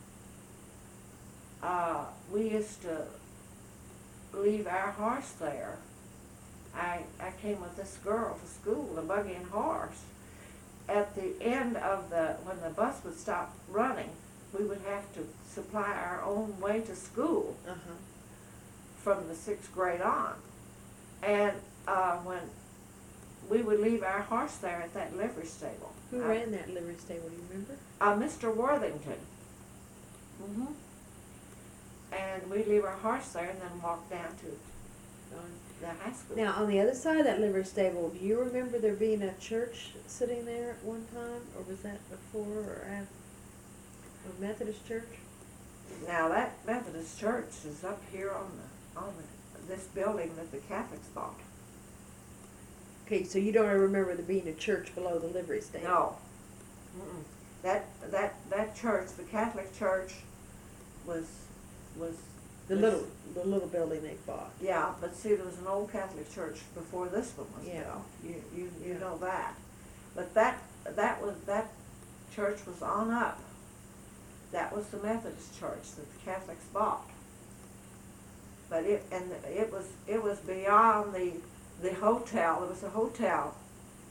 uh, we used to leave our horse there. I, I came with this girl to school, the buggy and horse. At the end of the, when the bus would stop running, we would have to supply our own way to school Uh-huh. from the sixth grade on. And uh, when we would leave our horse there at that livery stable. Who I- ran that livery stable, do you remember? Uh, Mister Worthington. Mm-hmm. And we'd leave our horse there and then walk down to On- the high school. Now, on the other side of that livery stable, do you remember there being a church sitting there at one time? Or was that before or after? A Methodist church? Now that Methodist church is up here on the, on the, this building that the Catholics bought. Okay, so you don't remember there being a church below the livery stable? No. Mm-mm. That, that, that church, the Catholic church, was, was. The was- little, the little building they bought. Yeah, but see, there was an old Catholic church before this one was Yeah. built. You, you, you Yeah. know that. But that, that was, that church was on up. That was the Methodist church that the Catholics bought. But it, and it was, it was beyond the, the hotel. There was a hotel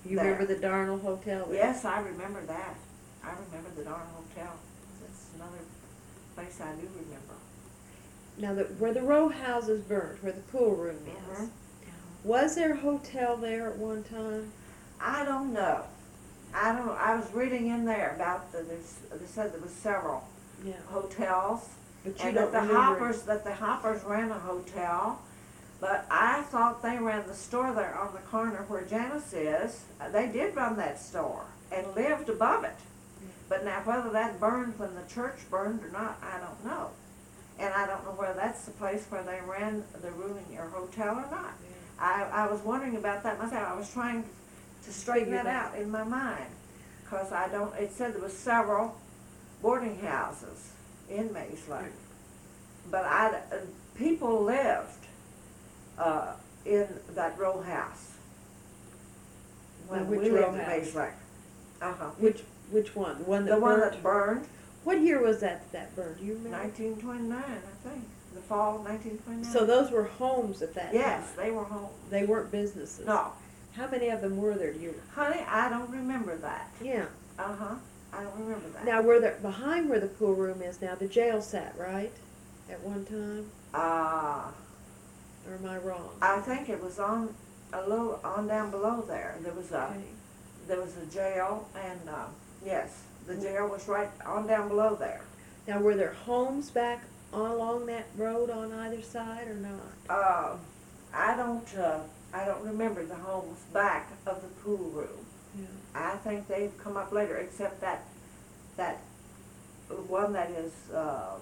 You there. remember the Darnell Hotel? there? Yes, I remember that. I remember the Darn Hotel. That's another place I do remember. Now, the, where the row houses burned, where the pool room is, Mhm. was there a hotel there at one time? I don't know. I don't know. I was reading in there about the, there's, they said there was several Yeah. hotels. But you And don't that the remember. Hoppers, that the Hoppers ran a hotel, but I thought they ran the store there on the corner where Janice is. Uh, They did run that store and lived above it. But now whether that burned when the church burned or not, I don't know. And I don't know whether that's the place where they ran the Ruinier Hotel or not. I, I was wondering about that myself. I was trying to straighten Figure that that. out in my mind. Cause I don't, it said there was several boarding houses in Maze Lake. But I, uh, people lived, uh, in that row house. Now, When which we row lived in house? Maze Lake. Uh-huh. Which which one? The one that The one burned? that burned, What year was that that burned? Do you remember? nineteen twenty-nine, I think, the fall of nineteen twenty-nine. So those were homes at that Yes, time. they were home. They weren't businesses. No, How many of them were there? Do you? honey, I don't remember that. Yeah. Uh-huh, I don't remember that. Now, where the behind where the pool room is now, the jail sat, right? At one time, Uh, or am I wrong? I think it was on, a little, on down below there. There was a, Okay. there was a jail and, uh, yes, the jail was right on down below there. Now, were there homes back on, along that road on either side or not? Uh, I don't, uh, I don't remember the homes back of the pool room. Yeah. I think they've come up later, except that, that one that is, um,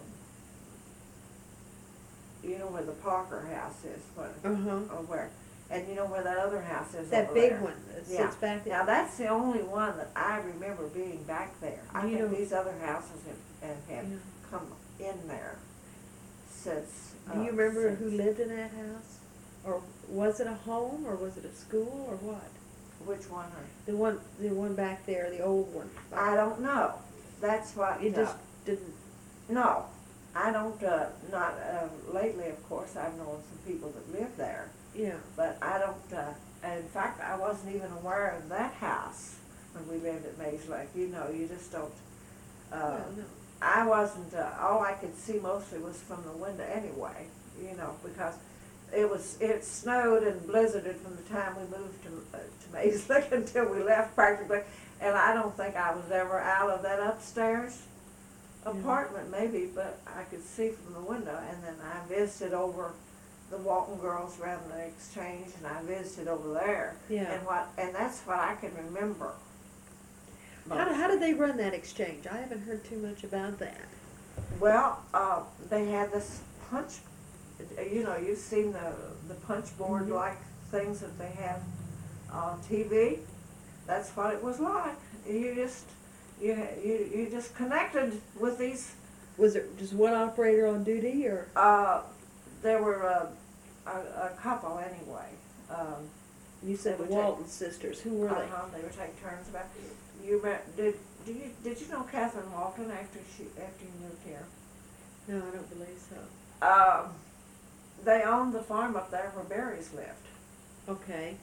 you know where the Parker house is, what, Uh huh. or where, and you know where that other house is That over big there. one that Yeah. sits back there. Now, that's the only one that I remember being back there. I Do you think know- these other houses have, have, have Yeah. come in there since. Do you uh, remember who since- lived in that house? Or was it a home, or was it a school, or what? Which one? honey? The one, the one back there, the old one. I don't know. That's what, It uh, just didn't. no, I don't, uh, not, uh, lately, of course, I've known some people that live there, Yeah. but I don't, uh, and in fact, I wasn't even aware of that house when we lived at Maze Lake. You know, you just don't, uh, Well, no. I wasn't, uh, all I could see mostly was from the window anyway, you know, because it was, it snowed and blizzarded from the time we moved to, uh, to Maze Lake until we left practically. And I don't think I was ever out of that upstairs apartment maybe, but I could see from the window. And then I visited over the Walton Girls around the exchange, and I visited over there. Yeah. And what, and that's what I can remember. How, how did they run that exchange? I haven't heard too much about that. Well, uh, they had this punch, you know, you've seen the, the punch board like things that they have on T V. That's what it was like. You just, you, you, you just connected with these, Was there just one operator on duty, or? uh, there were uh, a, a couple anyway. Um, You said They the would take- Walton sisters. Who were they? uh-huh, they would take turns about, you, re- did, do you, did you know Catherine Walton after she, after you moved here? No, I don't believe so. Um, they owned the farm up there where Barry's lived. Okay.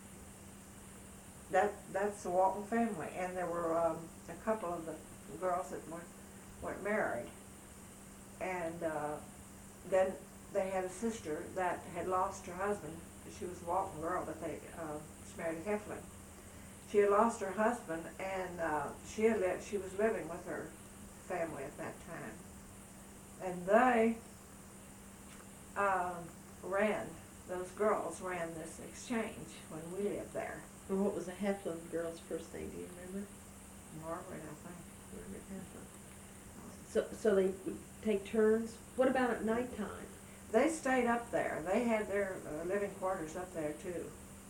That, that's the Walton family, and there were, um, a couple of the girls that weren't, weren't married. And, uh, then they had a sister that had lost her husband. She was a Walton girl, but they, uh, she married a Heflin. She had lost her husband, and, uh, she had lived, she was living with her family at that time. And they, um, ran, those girls ran this exchange when we lived there. And what was the Heflin girl's first name? Do you remember? Margaret, I think. Margaret Heflin. So, so they would take turns. What about at nighttime? They stayed up there. They had their uh, living quarters up there too.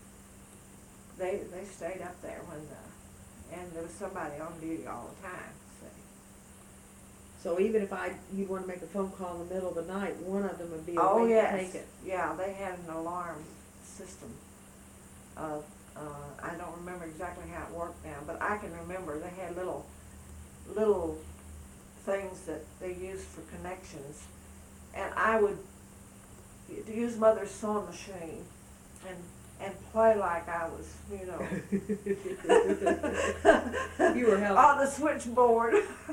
They they stayed up there when the, and there was somebody on duty all the time. See. So even if I, you'd want to make a phone call in the middle of the night, one of them would be Oh awake yes, to take it. yeah. They had an alarm system. Of uh, I don't remember exactly how it worked now, but I can remember they had little little things that they used for connections, and I would use Mother's sewing machine and and play like I was, you know. You were helping. On the switchboard.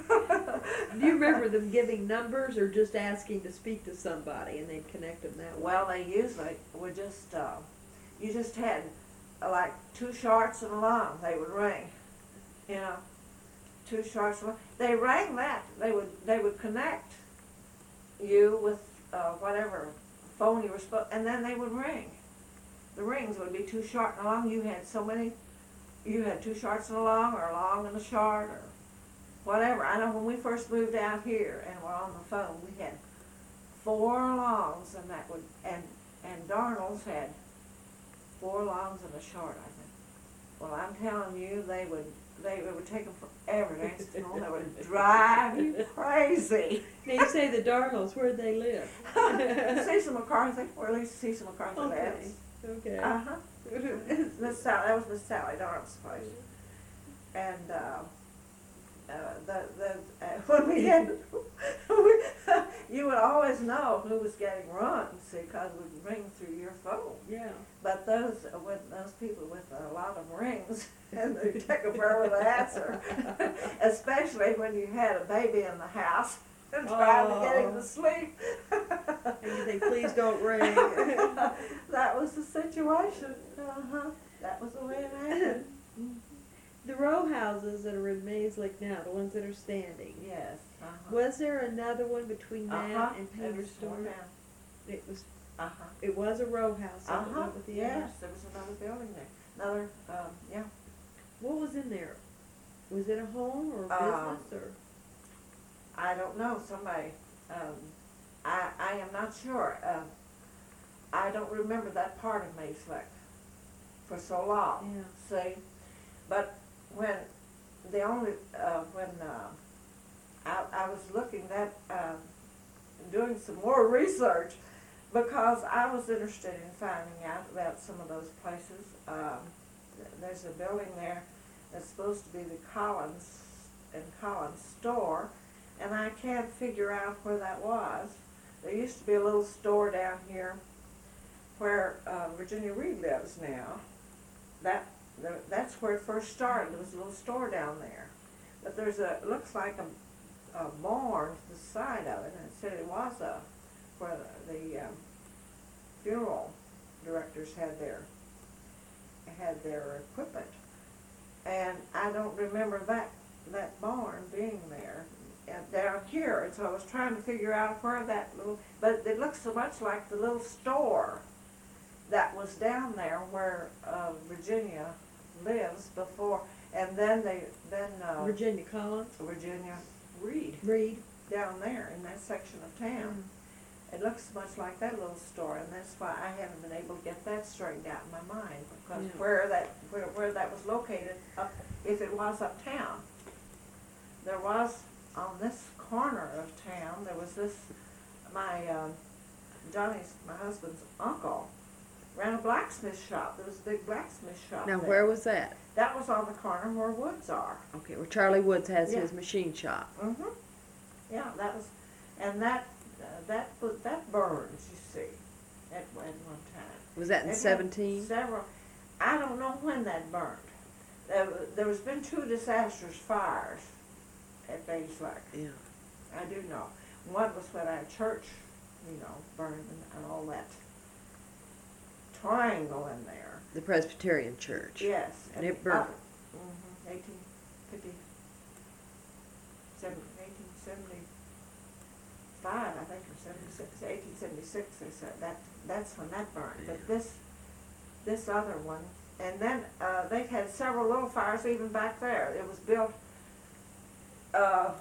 Do you remember them giving numbers or just asking to speak to somebody and they'd connect them that way? Well, they usually would just, uh, you just had uh, like two shorts and a long, they would ring, you know, two shorts and a long. They rang that, they would, they would connect you with uh, whatever phone you were supposed, and then they would ring. The rings would be too short and long. You had so many, you had two shorts and a long, or a long and a short, or whatever. I know when we first moved out here and were on the phone, we had four longs, and that would, and, and Darnell's had four longs and a short, I think. Well, I'm telling you, they would, they, it would take them forever to answer the phone. They would drive you crazy. Now you say the Darnells, where'd they live? Cecil McCarthy, or at least Cecil McCarthy Okay. lives. Okay. Uh-huh. Miss Sally, that was Miss Sally Darnell's place. And, uh, uh, the, the, uh, when we had, you would always know who was getting run, see, because it would ring through your phone. Yeah. But those, with those people with a lot of rings, and they take a forever to answer, especially when you had a baby in the house and trying to get him to sleep. And you think, please don't ring. That was the situation. Uh-huh. That was the way it happened. The row houses that are in Mays Lake now, the ones that are standing, Yes. Uh-huh. was there another one between that Uh-huh. and There was Painter's Store? one down. It was, Uh-huh. it was a row house, so it Uh-huh. went with the Yes, others. there was another building there. Another, um, yeah. What was in there? Was it a home or a Um, business or? I don't know, somebody, um, I, I am not sure. Um, I don't remember that part of Mays Lake for so long. Yeah. See, but when the only, uh, when, uh, I, I was looking at, um, doing some more research because I was interested in finding out about some of those places. Um, th- there's a building there that's supposed to be the Collins and Collins store, and I can't figure out where that was. There used to be a little store down here where uh, Virginia Reed lives now. That the, that's where it first started. There was a little store down there, but there's a it looks like a, a barn to the side of it, and it said it was a where the, the um, funeral directors had their had their equipment, and I don't remember that that barn being there. And down here, and so I was trying to figure out where that little, but it looks so much like the little store that was down there where uh, Virginia lives before, and then they, then uh, Virginia Collins? Virginia Reed Reed? down there in that section of town. Mm. It looks much like that little store, and that's why I haven't been able to get that straightened out in my mind, because Yeah. where that, where, where that was located, up, if it was uptown, there was, on this corner of town, there was this, my, um, Johnny's, my husband's uncle, ran a blacksmith shop. There was a big blacksmith shop Now, there. where was that? That was on the corner where Woods are. Okay, where Charlie Woods has Yeah. his machine shop. Mm-hmm. Yeah, that was, and that, uh, that, bu- that burns, you see, at, at one time. Was that in It had seventeen? Several, I don't know when that burned. There, wa- there was been two disastrous fires at Mays Lake. Yeah. I do know. One was when our church, you know, burned and, and all that triangle in there. The Presbyterian Church. Yes. And it the burned. other- Mhm, eighteen fifty, seven, eighteen seventy-five, I think, or seventy-six, eighteen seventy-six, they said, that, that's when that burned. But this, this other one, and then, uh, they've had several little fires even back there. It was built, uh,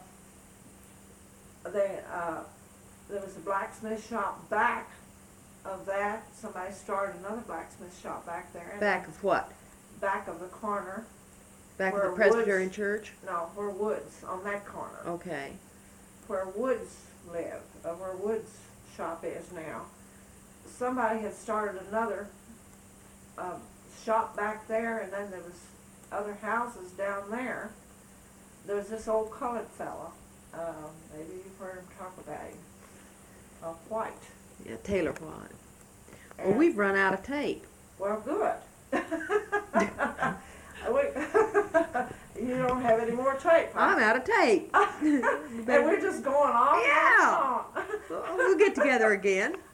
they, uh, there was a blacksmith shop back of that. Somebody started another blacksmith shop back there. and Back of what? Back of the corner, Back of Where the Presbyterian Woods- Church? no, where Woods, on that corner. Okay. Where Woods live, uh, where Woods shop is now. Somebody had started another, um, shop back there, and then there was other houses down there. There was this old colored fella, um, maybe you've heard him talk about him, uh, White. Yeah, Taylor White. Well, And- we've run out of tape. Well, good. We- you don't have any more tape, huh? I'm out of tape. And we're just going on. Yeah. and on. We'll we'll get together again.